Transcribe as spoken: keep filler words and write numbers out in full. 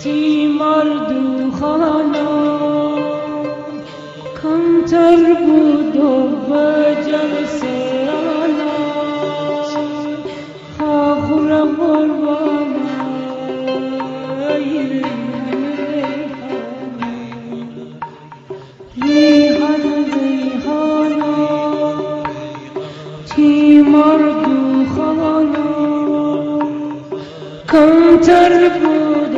مردو خانا کمتر بود و بجم سرانا خاخور قربانا ریحان ریحانا چی مردو خانا کمتر بود